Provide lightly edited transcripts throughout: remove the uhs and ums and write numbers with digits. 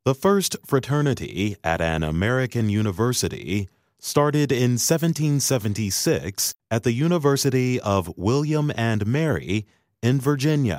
The first fraternity at an American university started in 1776 at the University of William and Mary in Virginia.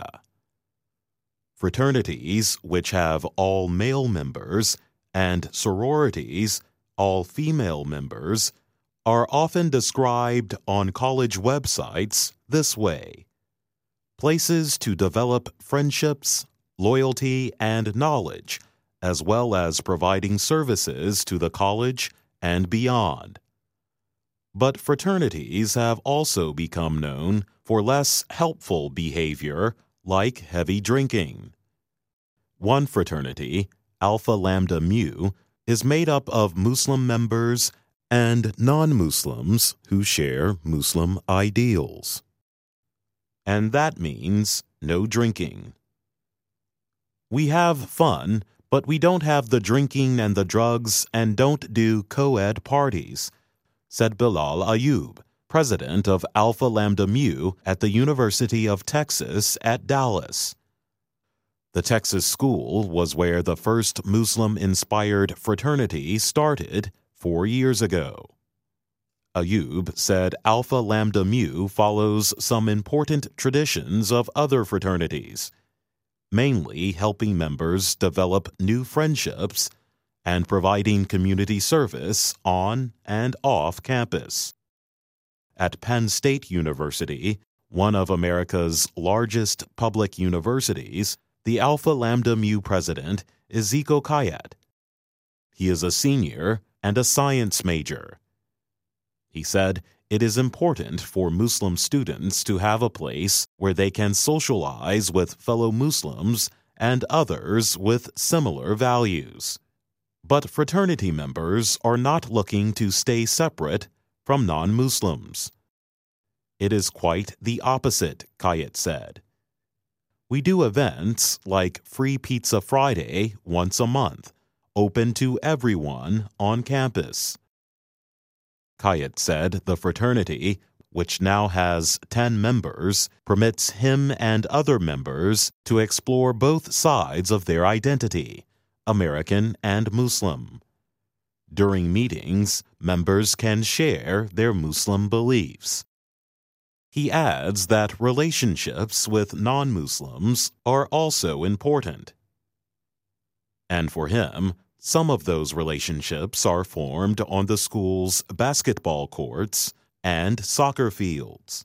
Fraternities, which have all male members, and sororities, all female members, are often described on college websites this way: places to develop friendships, loyalty, and knowledge, as well as providing services to the college and beyond. But fraternities have also become known for less helpful behavior, like heavy drinking. One fraternity, Alpha Lambda Mu, is made up of Muslim members and non-Muslims who share Muslim ideals. And that means no drinking. We have fun, but we don't have the drinking and the drugs and don't do co-ed parties, said Bilal Ayub, president of Alpha Lambda Mu at the University of Texas at Dallas. The Texas school was where the first Muslim-inspired fraternity started 4 years ago. Ayub said Alpha Lambda Mu follows some important traditions of other fraternities, mainly helping members develop new friendships and providing community service on and off campus. At Penn State University, one of America's largest public universities, the Alpha Lambda Mu president is Zico Kayat. He is a senior and a science major. He said it is important for Muslim students to have a place where they can socialize with fellow Muslims and others with similar values. But fraternity members are not looking to stay separate from non-Muslims. It is quite the opposite, Kayat said. We do events like Free Pizza Friday once a month, open to everyone on campus. Kayat said the fraternity, which now has 10 members, permits him and other members to explore both sides of their identity, American and Muslim. During meetings, members can share their Muslim beliefs. He adds that relationships with non-Muslims are also important. And for him, some of those relationships are formed on the school's basketball courts and soccer fields.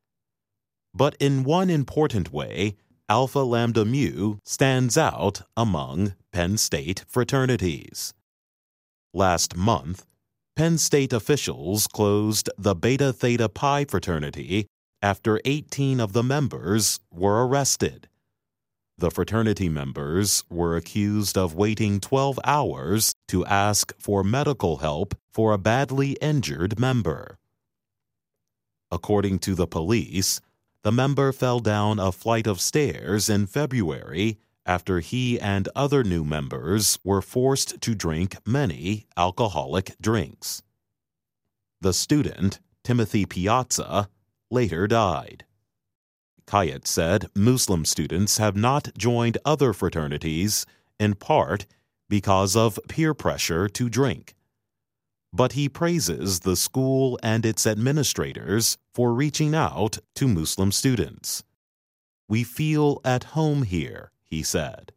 But in one important way, Alpha Lambda Mu stands out among Penn State fraternities. Last month, Penn State officials closed the Beta Theta Pi fraternity after 18 of the members were arrested. The fraternity members were accused of waiting 12 hours to ask for medical help for a badly injured member. According to the police, the member fell down a flight of stairs in February after he and other new members were forced to drink many alcoholic drinks. The student, Timothy Piazza, later died. Kayat said Muslim students have not joined other fraternities in part because of peer pressure to drink. But he praises the school and its administrators for reaching out to Muslim students. We feel at home here, he said.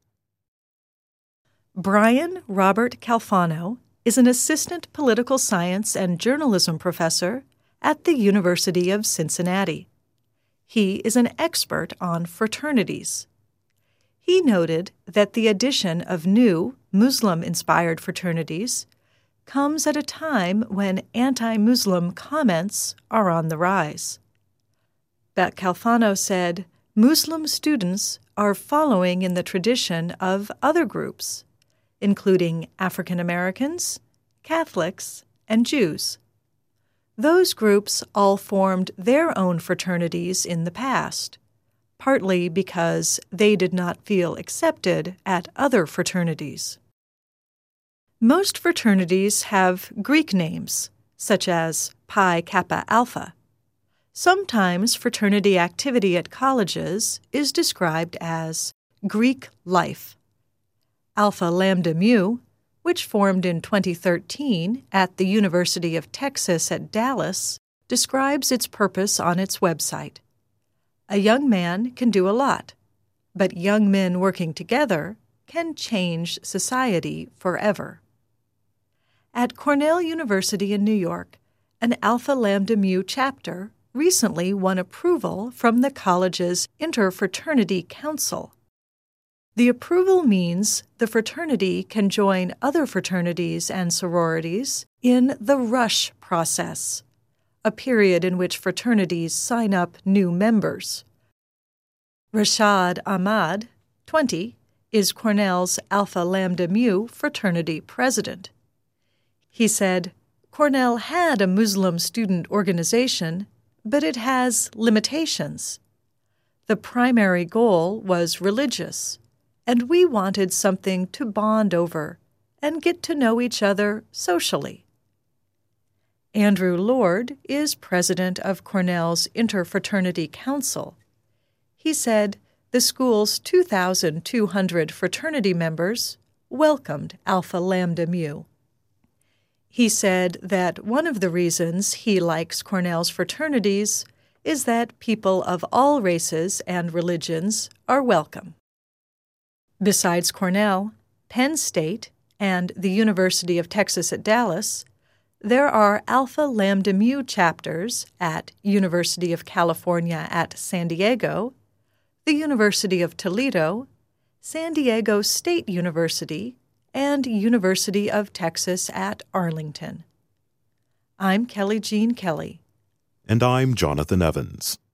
Brian Robert Calfano is an assistant political science and journalism professor at the University of Cincinnati. He is an expert on fraternities. He noted that the addition of new Muslim-inspired fraternities comes at a time when anti-Muslim comments are on the rise. But Calfano said Muslim students are following in the tradition of other groups, including African Americans, Catholics, and Jews. Those groups all formed their own fraternities in the past, partly because they did not feel accepted at other fraternities. Most fraternities have Greek names, such as Pi Kappa Alpha. Sometimes fraternity activity at colleges is described as Greek life. Alpha Lambda Mu, which formed in 2013 at the University of Texas at Dallas, describes its purpose on its website. A young man can do a lot, but young men working together can change society forever. At Cornell University in New York, an Alpha Lambda Mu chapter recently won approval from the college's Interfraternity Council. The approval means the fraternity can join other fraternities and sororities in the rush process, a period in which fraternities sign up new members. Rashad Ahmad, 20, is Cornell's Alpha Lambda Mu fraternity president. He said, "Cornell had a Muslim student organization, but it has limitations. The primary goal was religious, and we wanted something to bond over and get to know each other socially." Andrew Lord is president of Cornell's Interfraternity Council. He said the school's 2,200 fraternity members welcomed Alpha Lambda Mu. He said that one of the reasons he likes Cornell's fraternities is that people of all races and religions are welcome. Besides Cornell, Penn State, and the University of Texas at Dallas, there are Alpha Lambda Mu chapters at University of California at San Diego, the University of Toledo, San Diego State University, and University of Texas at Arlington. I'm Kelly Jean Kelly. And I'm Jonathan Evans.